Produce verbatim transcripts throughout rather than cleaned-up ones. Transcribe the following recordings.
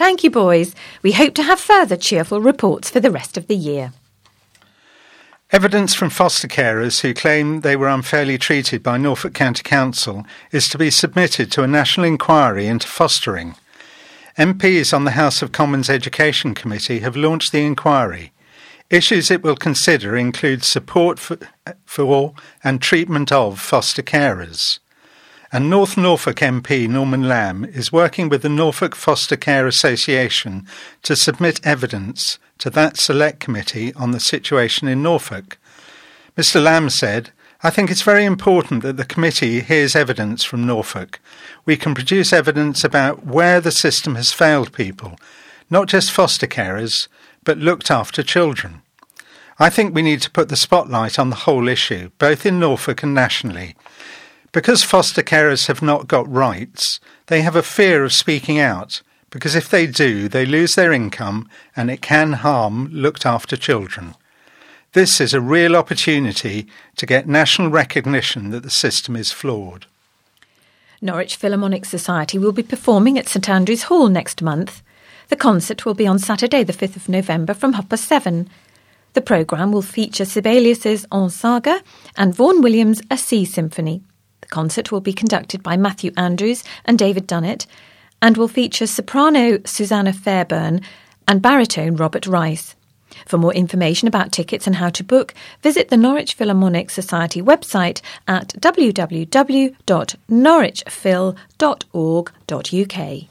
Thank you, boys. We hope to have further cheerful reports for the rest of the year. Evidence from foster carers who claim they were unfairly treated by Norfolk County Council is to be submitted to a national inquiry into fostering. M Ps on the House of Commons Education Committee have launched the inquiry. Issues it will consider include support for, for and treatment of foster carers. And North Norfolk M P Norman Lamb is working with the Norfolk Foster Care Association to submit evidence to that select committee on the situation in Norfolk. Mister Lamb said, "I think it's very important that the committee hears evidence from Norfolk. We can produce evidence about where the system has failed people, not just foster carers, but looked after children. I think we need to put the spotlight on the whole issue, both in Norfolk and nationally. Because foster carers have not got rights, they have a fear of speaking out, because if they do, they lose their income and it can harm looked after children. This is a real opportunity to get national recognition that the system is flawed." Norwich Philharmonic Society will be performing at St Andrew's Hall next month. The concert will be on Saturday the fifth of November from half past seven. The programme will feature Sibelius's En Saga and Vaughan Williams' A Sea Symphony. The concert will be conducted by Matthew Andrews and David Dunnett and will feature soprano Susanna Fairburn and baritone Robert Rice. For more information about tickets and how to book, visit the Norwich Philharmonic Society website at w w w dot norwich phil dot org dot u k.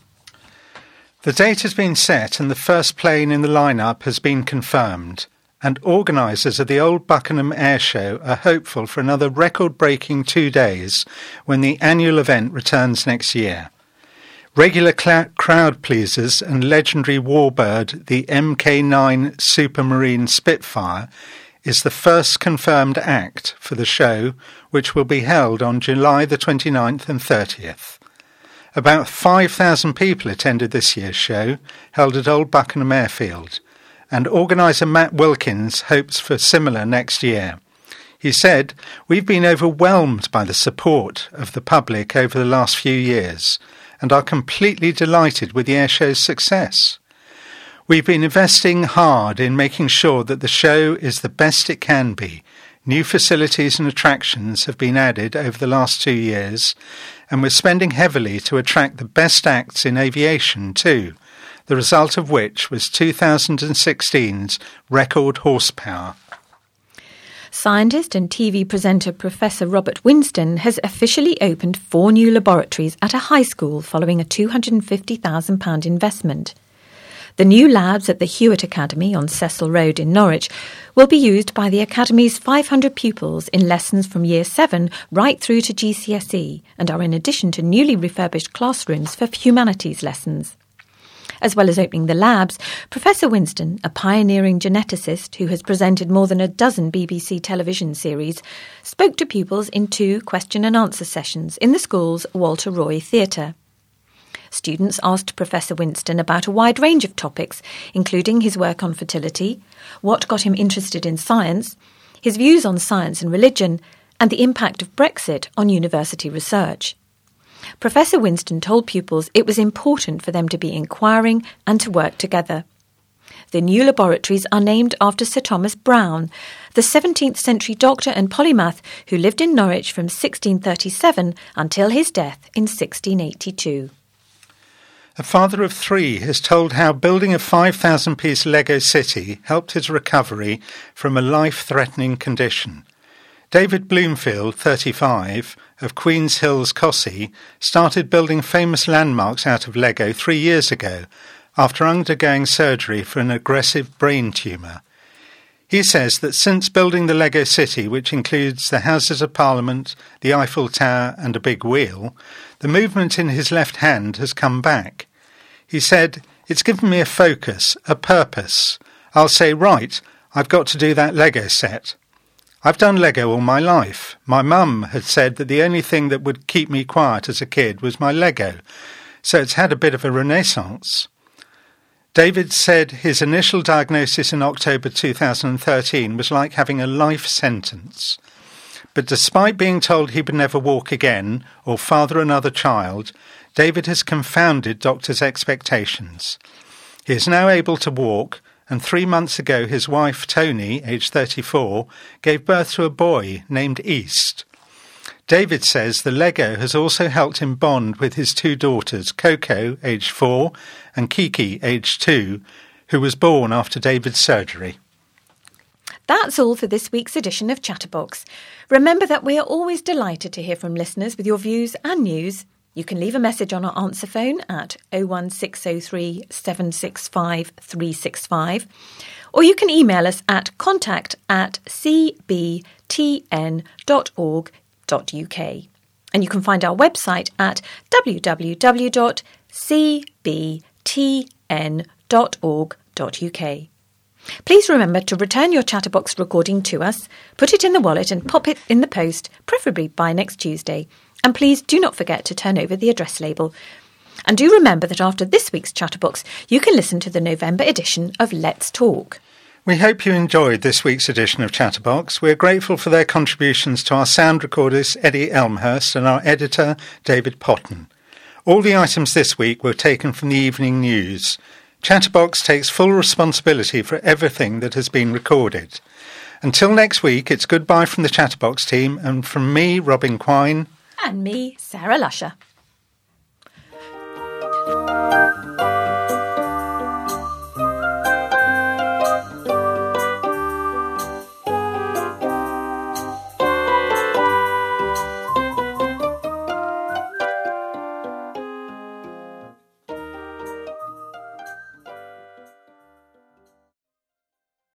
The date has been set and the first plane in the lineup has been confirmed, and organisers of the Old Buckenham Air Show are hopeful for another record-breaking two days when the annual event returns next year. Regular cl- crowd pleasers and legendary warbird, the M K nine Supermarine Spitfire, is the first confirmed act for the show, which will be held on July the twenty-ninth and thirtieth. About five thousand people attended this year's show, held at Old Buckenham Airfield, and organiser Matt Wilkins hopes for similar next year. He said, "We've been overwhelmed by the support of the public over the last few years and are completely delighted with the airshow's success. We've been investing hard in making sure that the show is the best it can be. New facilities and attractions have been added over the last two years, and we're spending heavily to attract the best acts in aviation too, the result of which was two thousand sixteen's record horsepower." Scientist and T V presenter Professor Robert Winston has officially opened four new laboratories at a high school following a two hundred fifty thousand pounds investment. The new labs at the Hewitt Academy on Cecil Road in Norwich will be used by the Academy's five hundred pupils in lessons from Year seven right through to G C S E and are in addition to newly refurbished classrooms for humanities lessons. As well as opening the labs, Professor Winston, a pioneering geneticist who has presented more than a dozen B B C television series, spoke to pupils in two question and answer sessions in the school's Walter Roy Theatre. Students asked Professor Winston about a wide range of topics, including his work on fertility, what got him interested in science, his views on science and religion, and the impact of Brexit on university research. Professor Winston told pupils it was important for them to be inquiring and to work together. The new laboratories are named after Sir Thomas Browne, the seventeenth century doctor and polymath who lived in Norwich from sixteen thirty-seven until his death in sixteen eighty-two. A father of three has told how building a five thousand piece Lego city helped his recovery from a life-threatening condition. David Bloomfield, thirty-five, of Queen's Hills, Cossey, started building famous landmarks out of Lego three years ago, after undergoing surgery for an aggressive brain tumour. He says that since building the Lego City, which includes the Houses of Parliament, the Eiffel Tower and a big wheel, the movement in his left hand has come back. He said, "It's given me a focus, a purpose. I'll say, right, I've got to do that Lego set. I've done Lego all my life. My mum had said that the only thing that would keep me quiet as a kid was my Lego, so it's had a bit of a renaissance." David said his initial diagnosis in October two thousand thirteen was like having a life sentence. But despite being told he would never walk again or father another child, David has confounded doctors' expectations. He is now able to walk, and three months ago his wife, Tony, aged thirty-four, gave birth to a boy named East. David says the Lego has also helped him bond with his two daughters, Coco, aged four, and Kiki, aged two, who was born after David's surgery. That's all for this week's edition of Chatterbox. Remember that we are always delighted to hear from listeners with your views and news. You can leave a message on our answer phone at oh one six oh three, seven six five, three six five, or you can email us at contact at c b t n dot org dot u k. And you can find our website at w w w dot c b t n dot org dot u k. Please remember to return your Chatterbox recording to us, put it in the wallet and pop it in the post, preferably by next Tuesday. And please do not forget to turn over the address label. And do remember that after this week's Chatterbox, you can listen to the November edition of Let's Talk. We hope you enjoyed this week's edition of Chatterbox. We're grateful for their contributions to our sound recordist, Eddie Elmhurst, and our editor, David Potton. All the items this week were taken from the evening news. Chatterbox takes full responsibility for everything that has been recorded. Until next week, it's goodbye from the Chatterbox team, and from me, Robin Quine. And me, Sarah Lusher.